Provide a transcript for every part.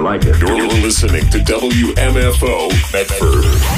like it. You're listening to WMFO Medford.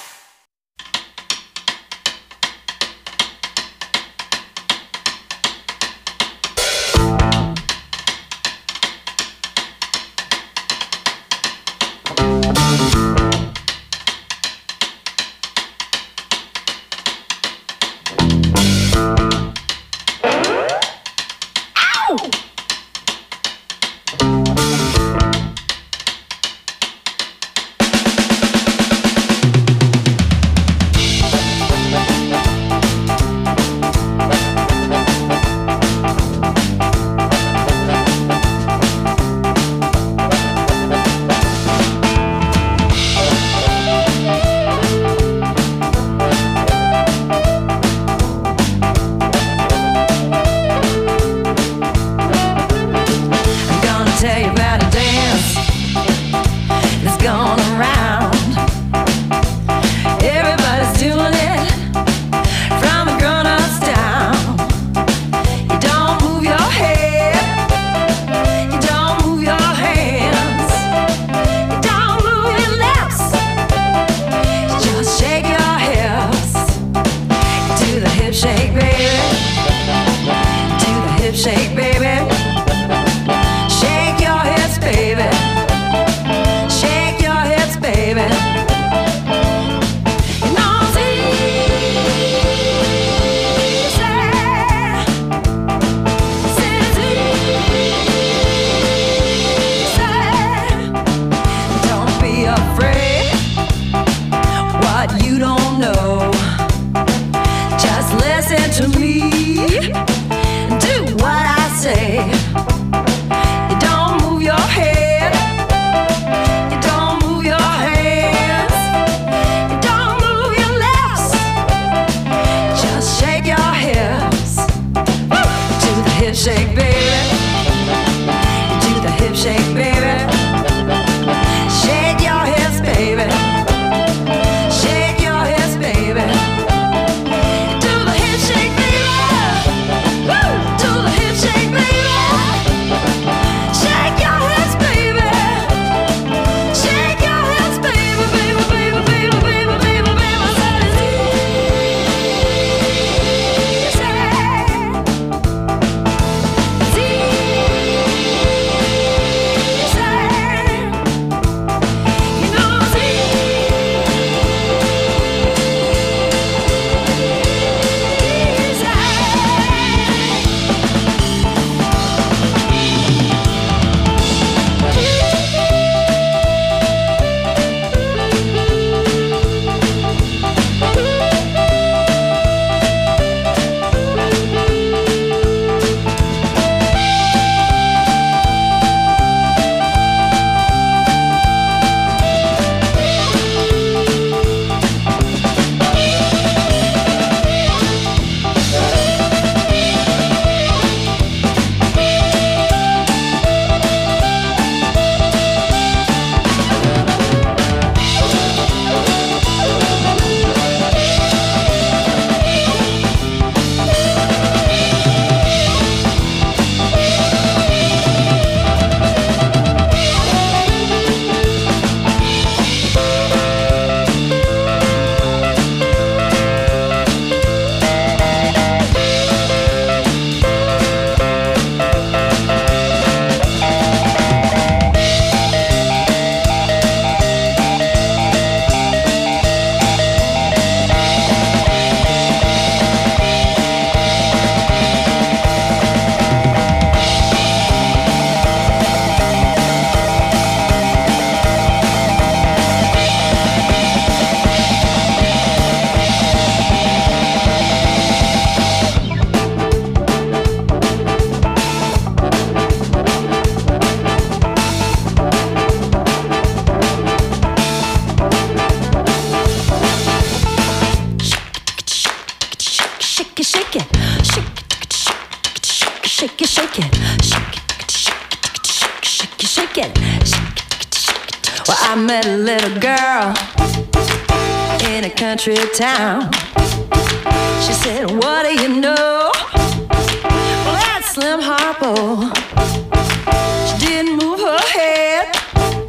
Well, I met a little girl in a country town. She said, what do you know? Well, that's Slim Harpo. She didn't move her head.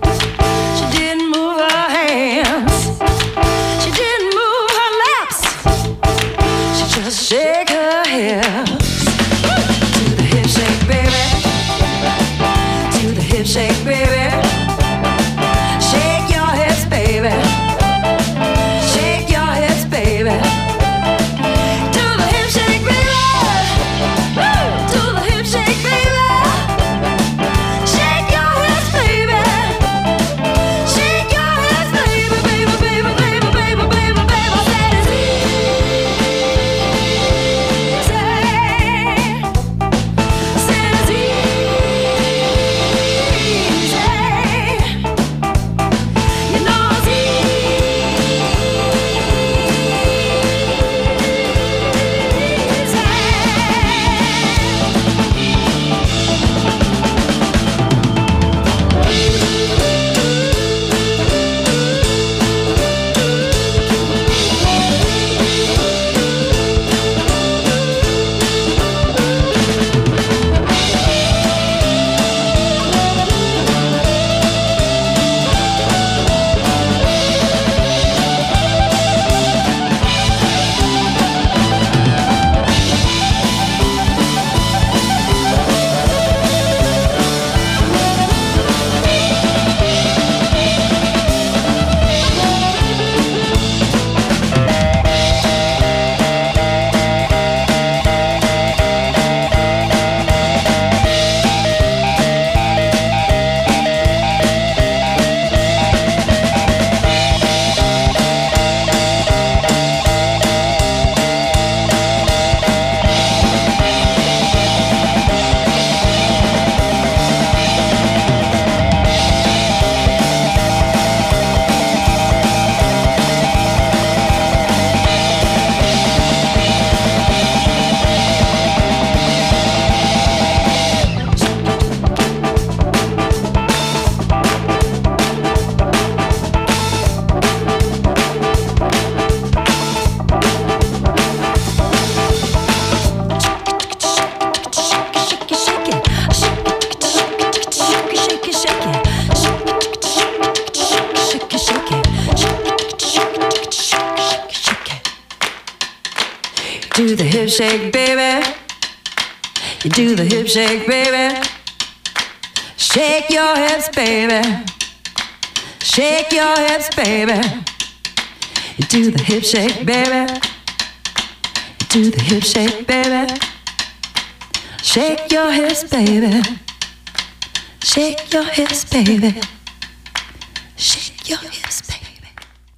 do the hip shake, baby. You do the hip shake, baby. Shake your hips, baby. Shake your hips, baby. You do the hip shake, baby. You do the hip shake, baby. Shake your hips, baby. Shake your hips, baby. Shake your hips, baby.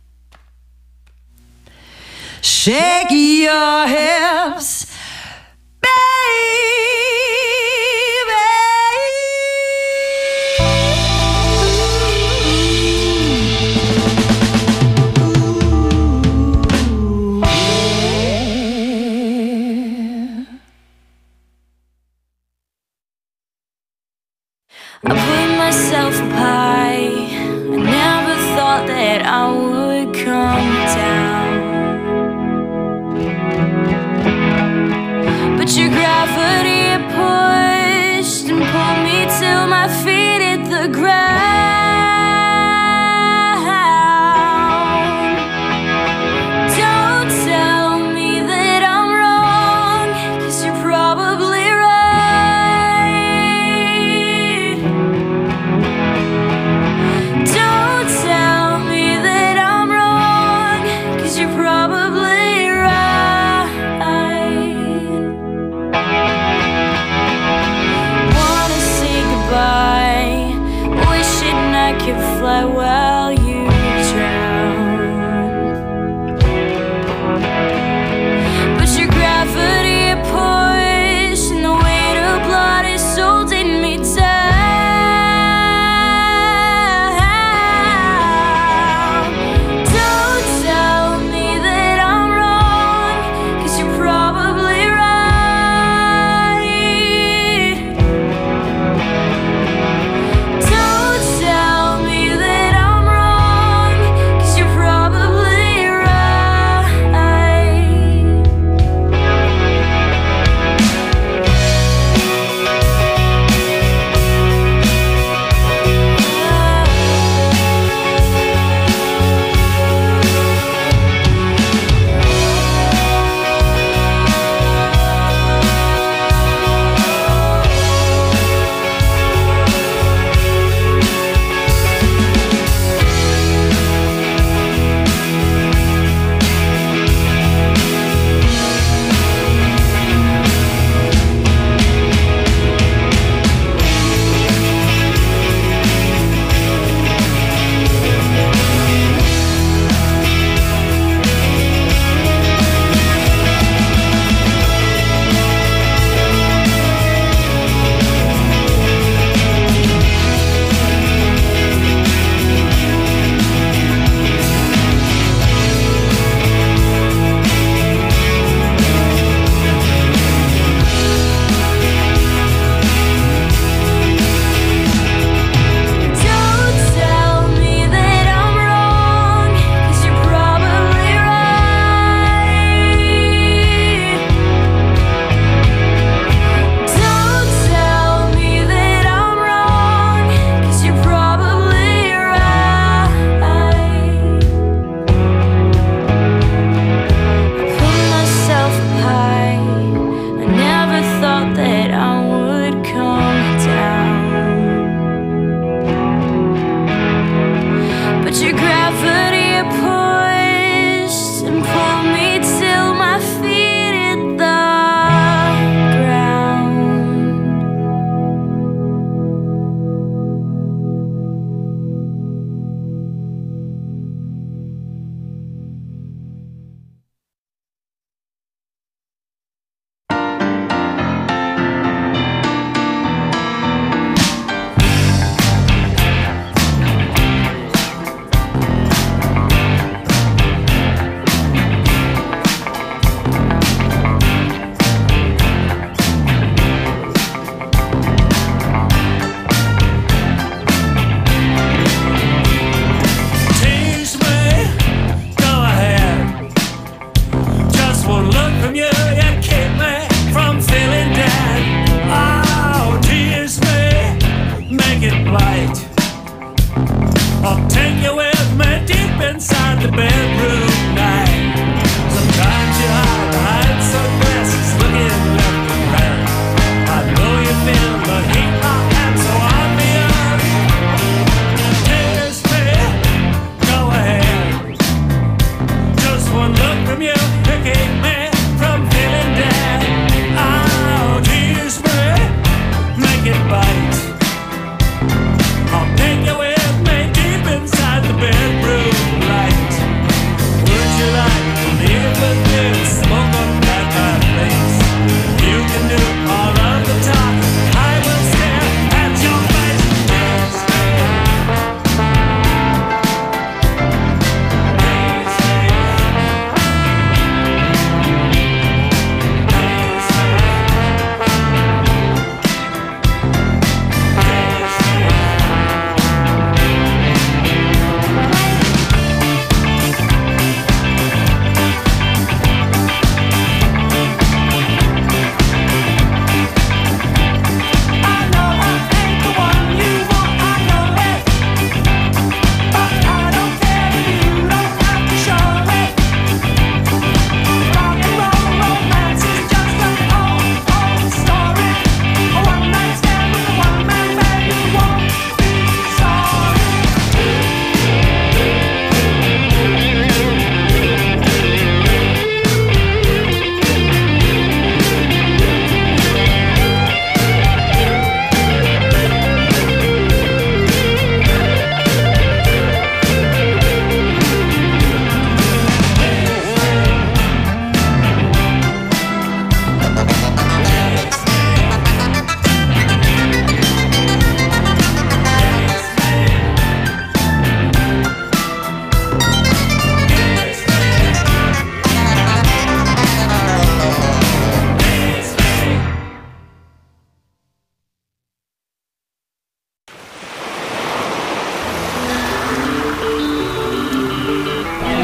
Shake your hips, I put myself up high. I never thought that I would come down, but your gravity pushed and pulled me till my feet hit the ground. Don't tell me that I'm wrong, 'cause you're probably right. Don't tell me that I'm wrong, 'cause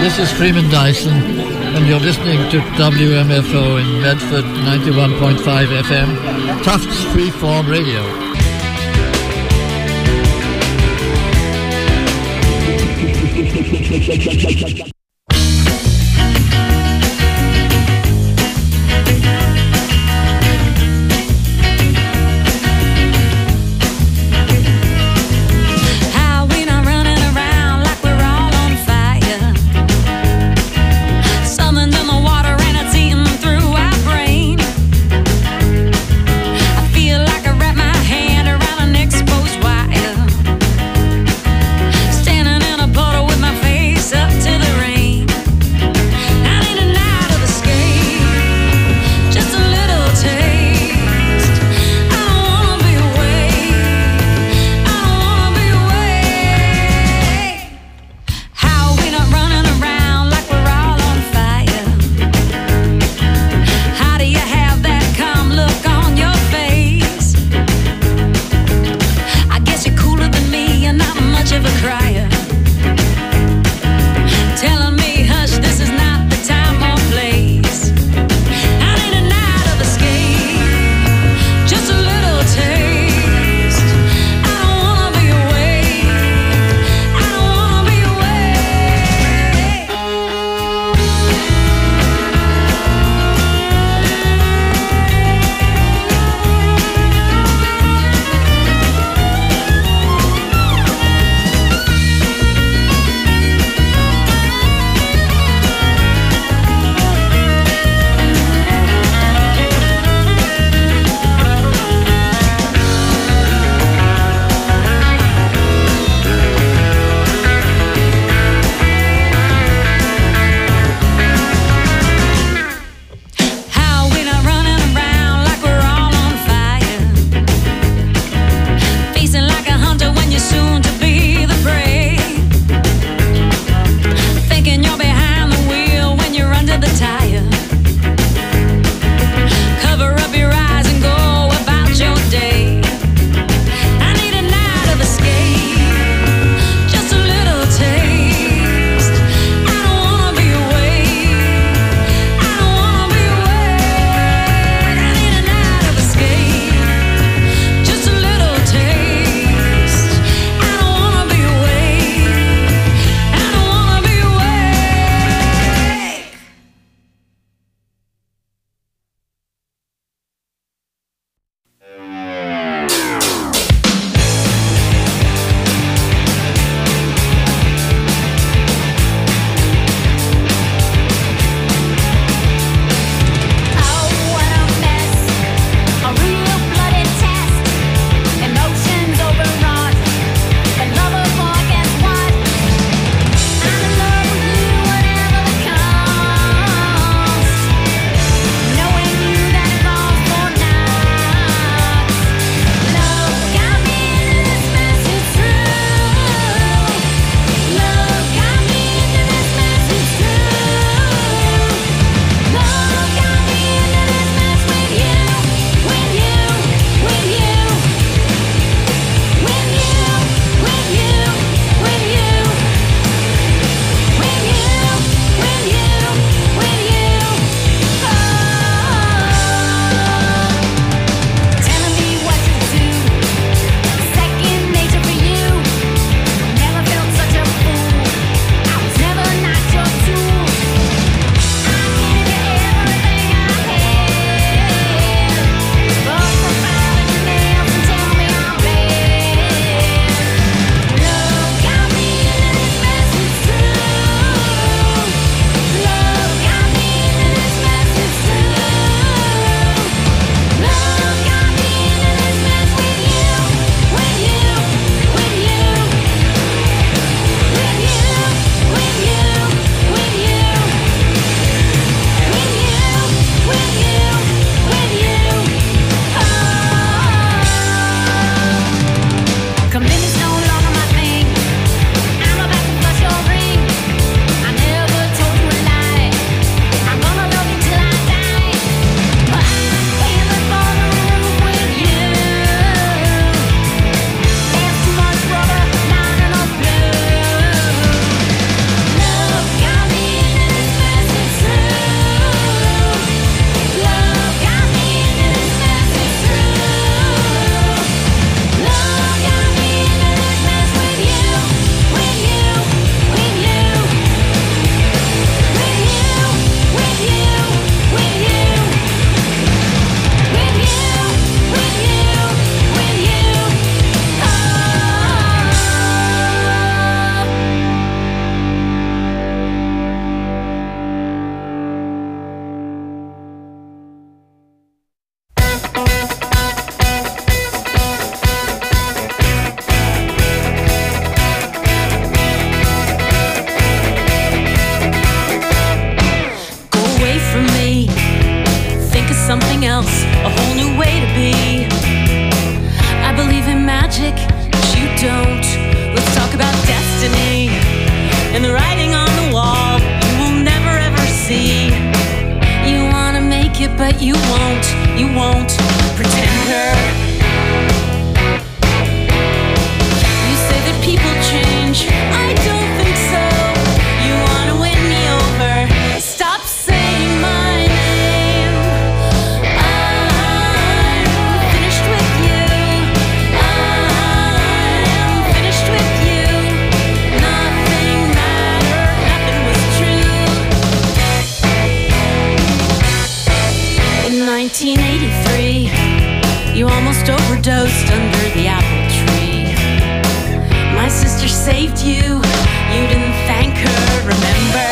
This is Freeman Dyson, and you're listening to WMFO in Medford, 91.5 FM, Tufts Freeform Radio. Standing in a puddle with my face up to the rain. something else, a whole new way to be. I believe in magic, but you don't. Let's talk about destiny and the writing on the wall you will never ever see. You wanna make it, but you won't. You won't. Pretender. You say that people change. I don't think so. You wanna win me over. Stop saying my name. I'm finished with you. I'm finished with you. Nothing mattered, nothing was true. In 1983, you almost overdosed under the apple tree. My sister saved you. You didn't thank her, remember?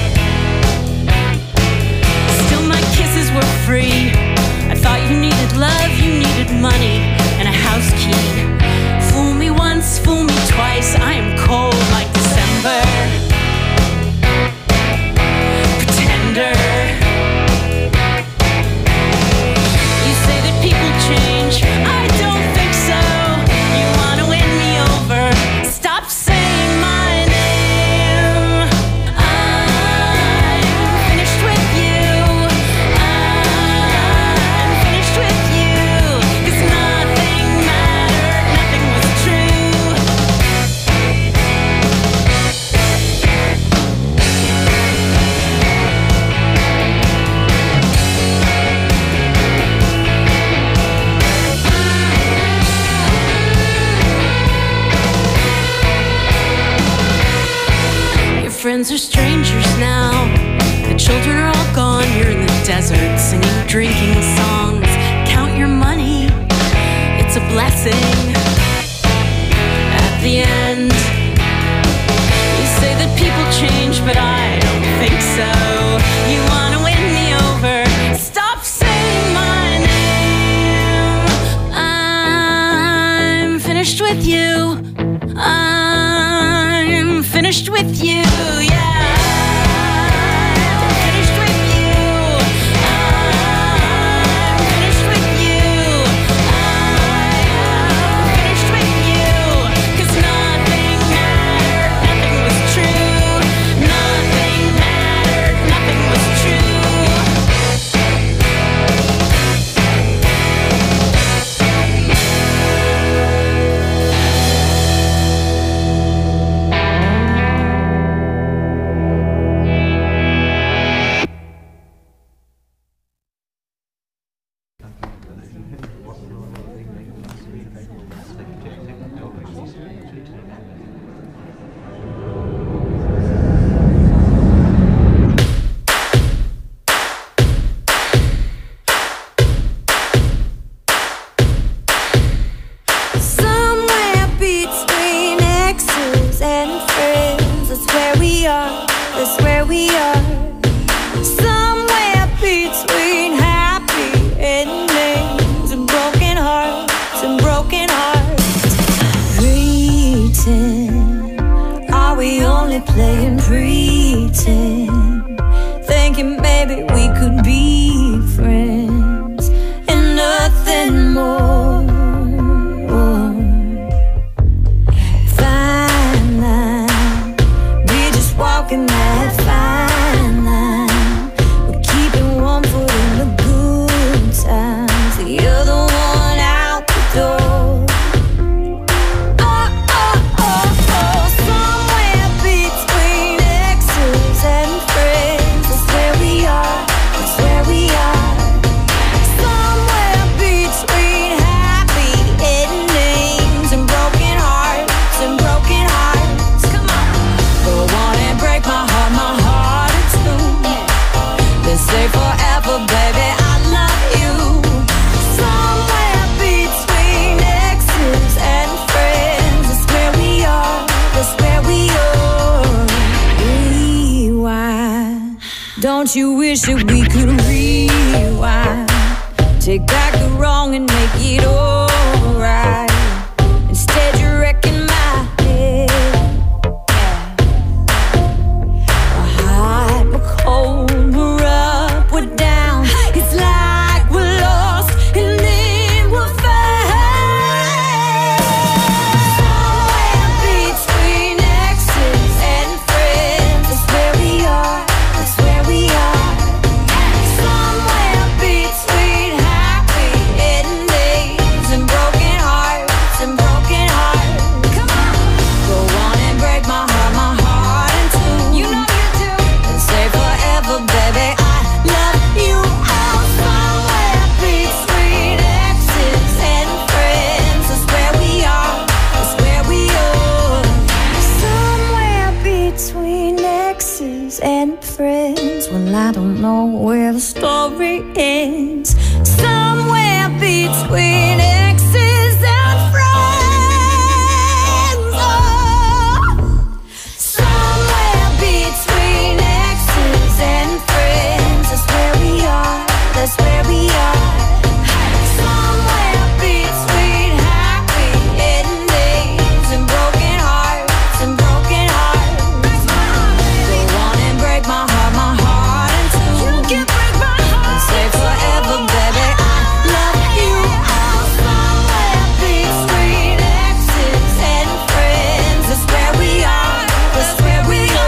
Still my kisses were free. I thought you needed love, you needed money, and a house key. Fool me once, fool me twice. I am cold like December. Pretender. You say that people change. I don't think so. You wanna win me over. Stop saying my name. I'm finished with you. I'm finished with you. 'Cause nothing mattered, nothing was true. Your friends are strangers now. The children are all gone. You're in the desert singing drinking songs. Count your money. It's a blessing. At the end, you say that people change, but I don't think so. You wanna win me over. Stop saying my name. I'm finished with you. I'm finished with you, yeah. I'm finished with you. I'm finished with you. I'm finished with you. 'Cause nothing mattered, nothing was true. Nothing mattered, nothing was true. Somewhere between exes and friends, that's where we are, that's where we are. Somewhere between happy endings and broken hearts and broken hearts. Pretend, are we only playing pretend? Thinking maybe we could be friends and nothing more. Fine line, we're just walking that fine line. We're keeping one foot in the good times, the other one out the door. Oh, oh, oh, oh, somewhere between exes and friends, that's where we are, that's where we are. Somewhere between happy endings and broken hearts and broken hearts. Come on. Don't wanna break my heart it's true. They say forever, baby, I love you. Somewhere between exes and friends, that's where we are, that's where we are. Rewind. Don't you wish that we could rewind? Take back the wrong and make it alright. Instead you're wrecking my head. We're hot, we're cold, we're up, we're down. It's like friends. Well, I don't know where the story ends. Somewhere between exes and friends. Oh, somewhere between exes and friends. That's where we are. That's where we are. Somewhere between happy endings and broken hearts and broken hearts. Go on and break my heart in two. You can break my heart and say forever, baby, I love you. Somewhere between exes and friends. That's where we are. That's where we are.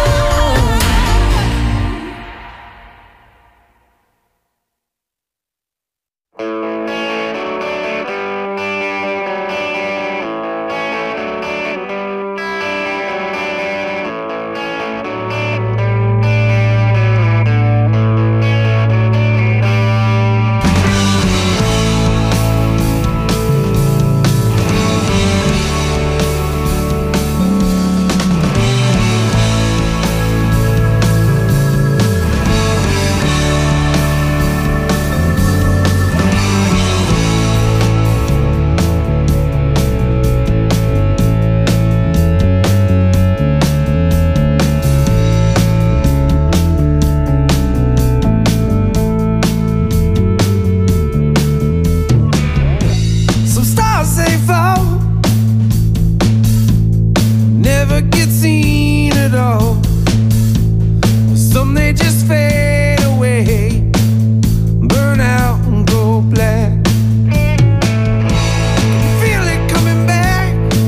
Some stars they fall, never get seen at all. Some they just fade away, burn out and go black. Feel it coming back,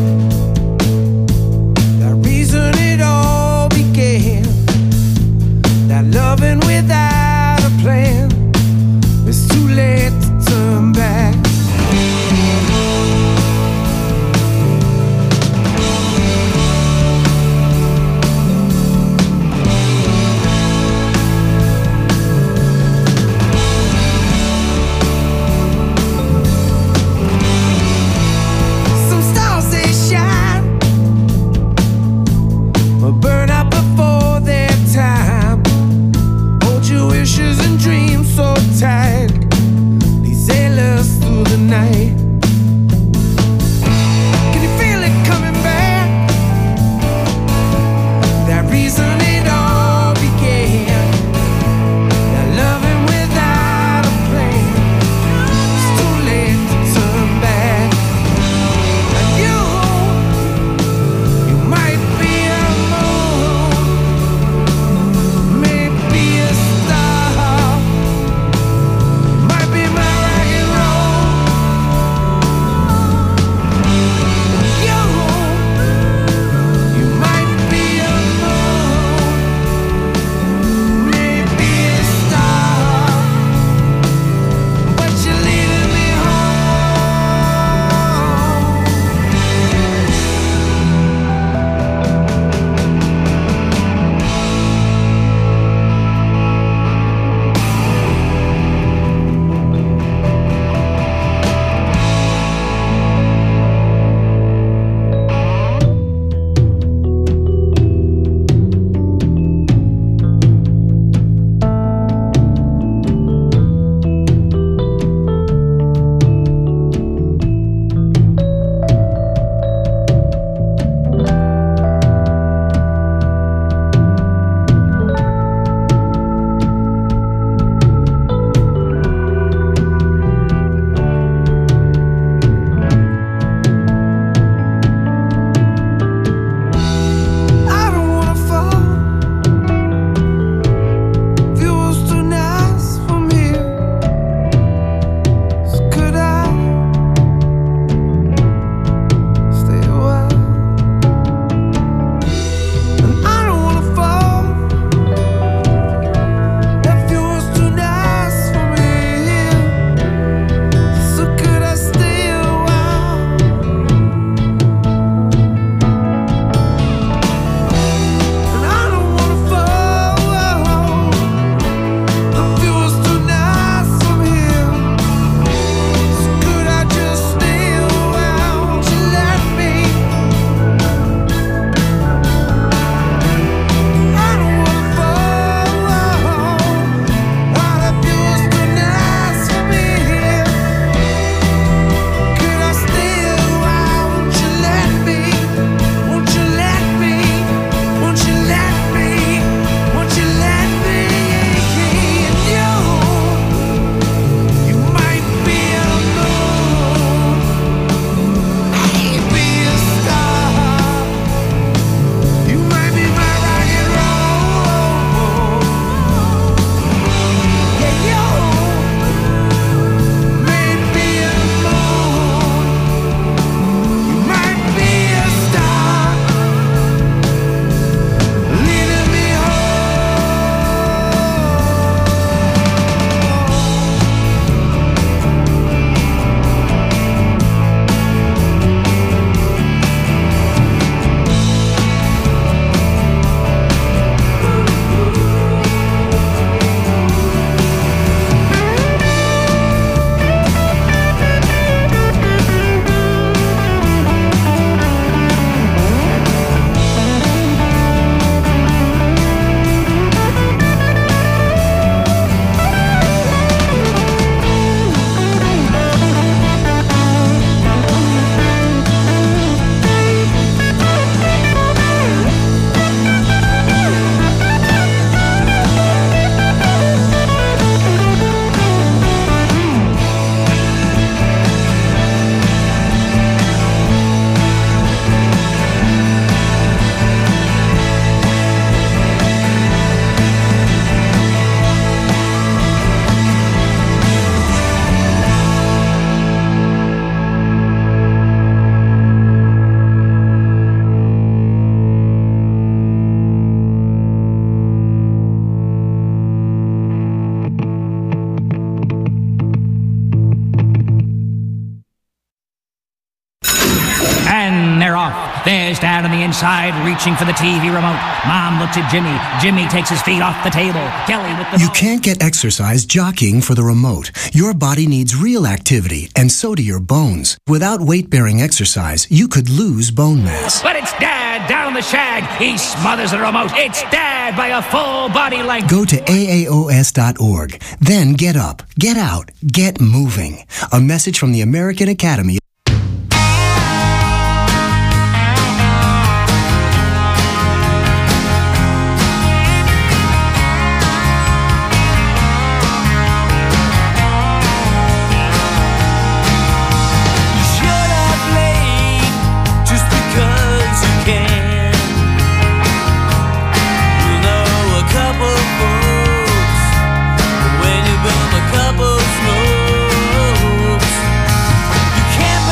that reason it all began. That loving without a plan, it's too late to turn back. Some stars they shine, but burn out before their time. Hold you in stand on the inside, reaching for the TV remote. Mom looks at Jimmy. Jimmy takes his feet off the table. Kelly with the... You can't get exercise jockeying for the remote. Your body needs real activity, and so do your bones. Without weight-bearing exercise, you could lose bone mass. But it's Dad down the shag. He smothers the remote. It's Dad by a full body length. Go to AAOS.org. Then get up, get out, get moving. A message from the American Academy. When you burn a couple smokes, you can't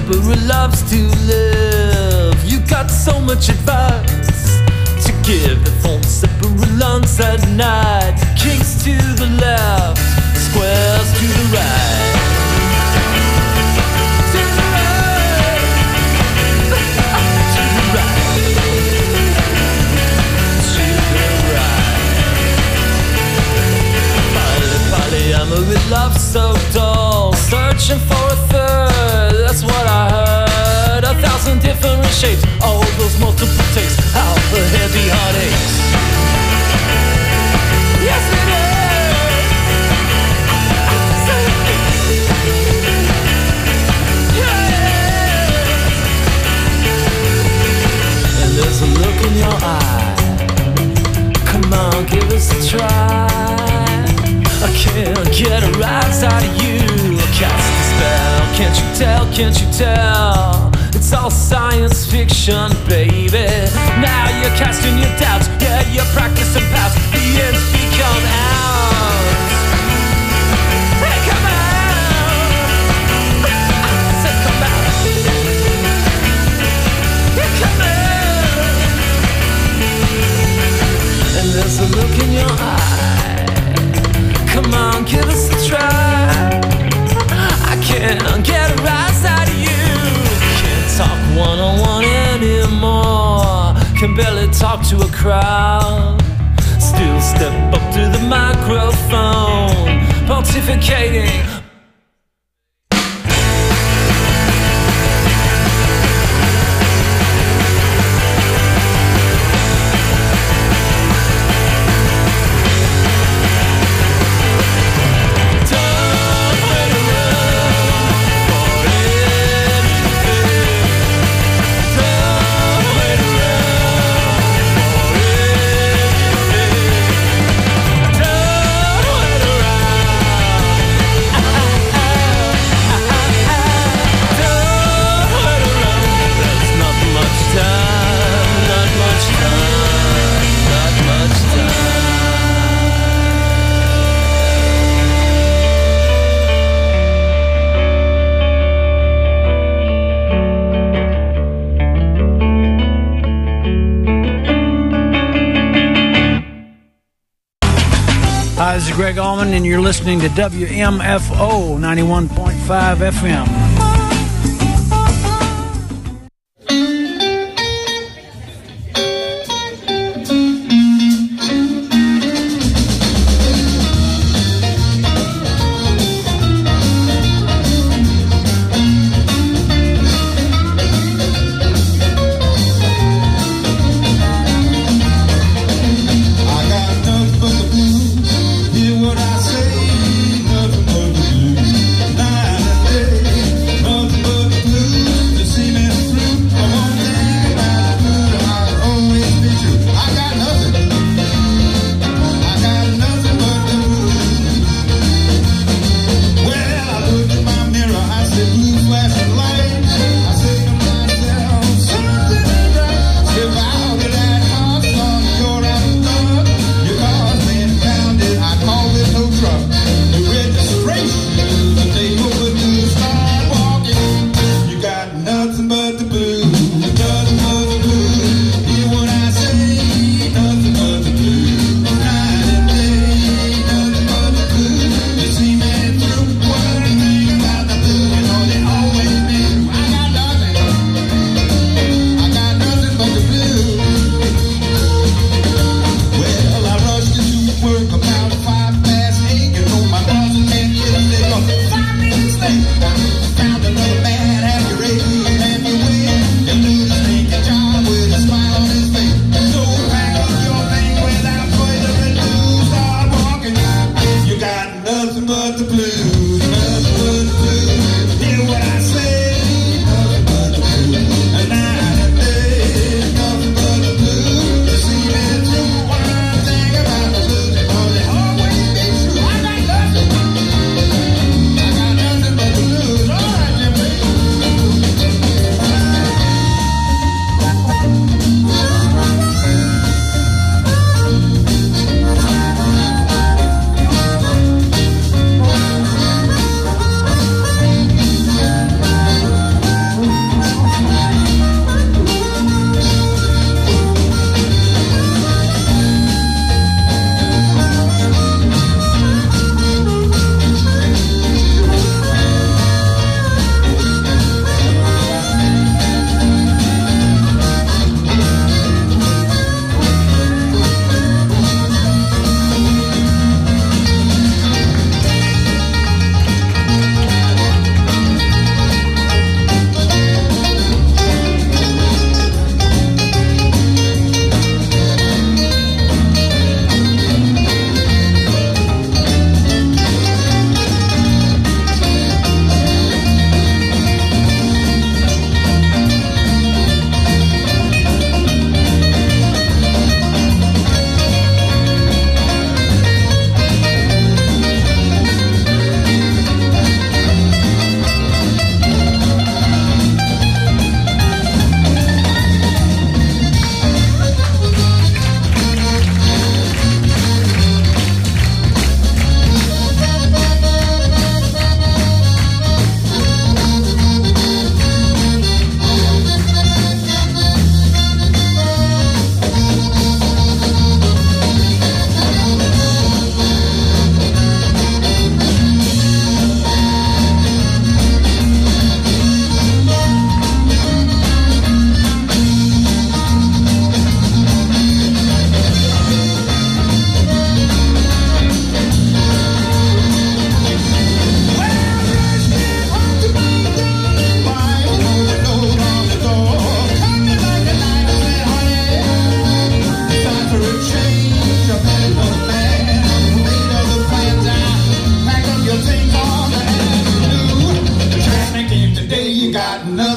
Deborah loves to live. You got so much advice to give. The phone separate lunch at night. Kings to the left, squares to the right. To the right. To the right. To the right. Polly, I'm with love so dull. Searching for a third, that's what I heard. 1,000 different shapes, all those multiple takes. How the heavy heartaches. Yes, it is. Yeah. And there's a look in your eye. Come on, give us a try. I can't get a rise out of you. Cast a spell, can't you tell, can't you tell? It's all science fiction, baby. Now you're casting your doubts, yeah, you're practicing past. The ends become out. Hey, come out. I said come out. Yeah, come out. And there's a look in your eye. Come on, give us a try. I can't get a rise out of you. Can't talk one-on-one anymore. Can barely talk to a crowd. Still step up to the microphone, pontificating. Hi, this is Greg Allman, and you're listening to WMFO 91.5 FM. Hear what I say, nothing but the blues. Night and day.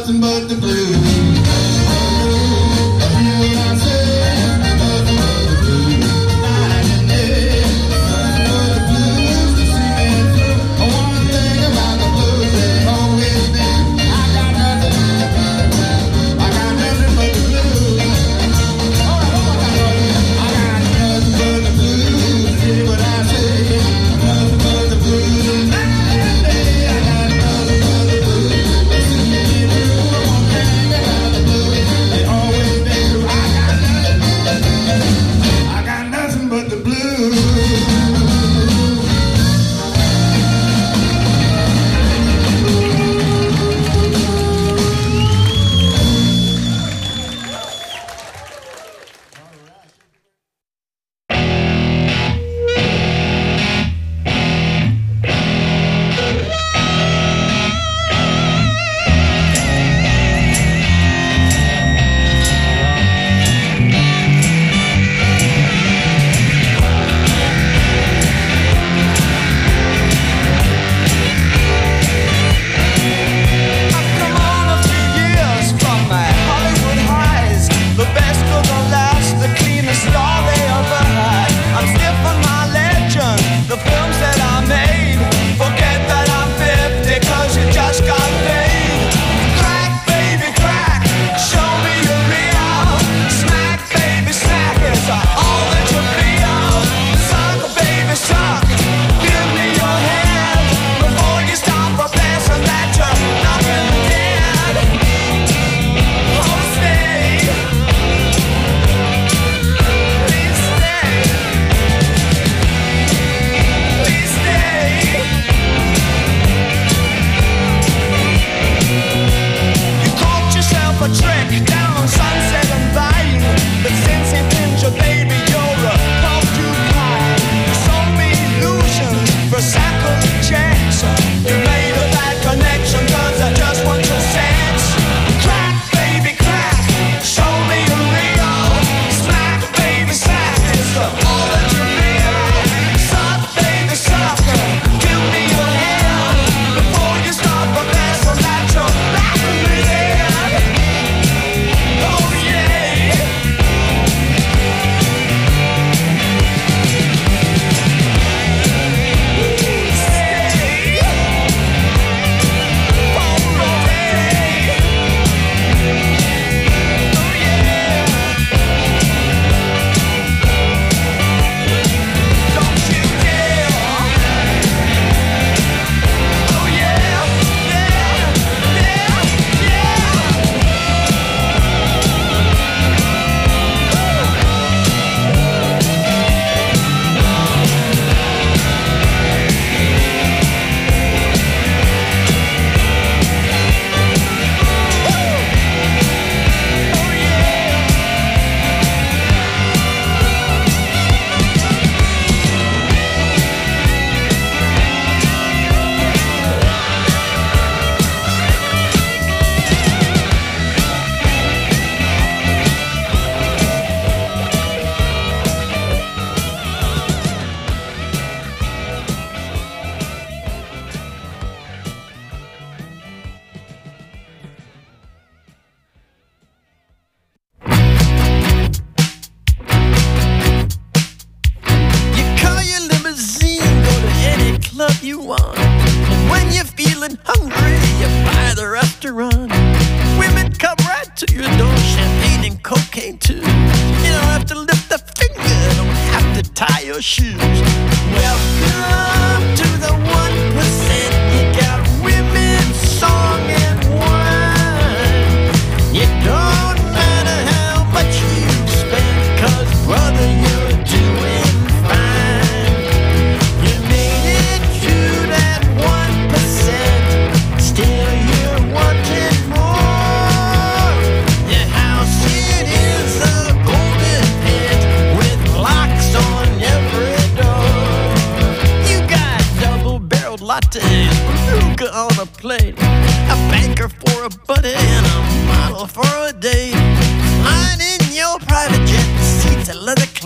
nothing but the blues.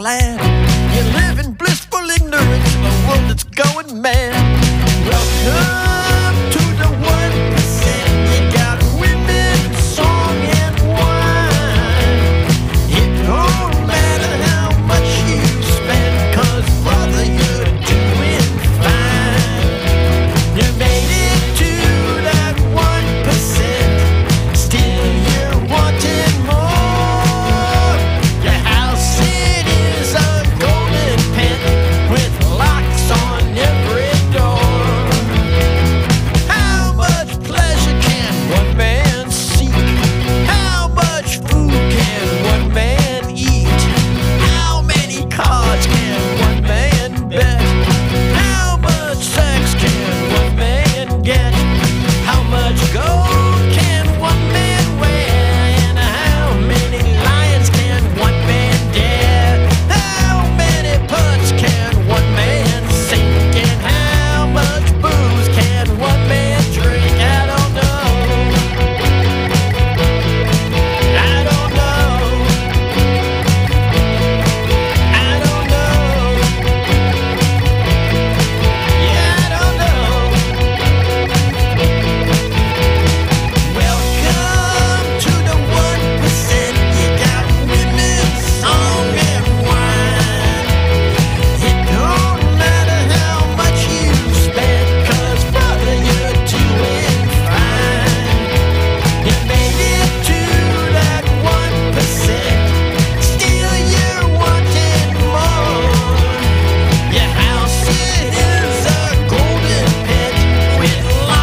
You're living blissful ignorance of a world that's going mad. Welcome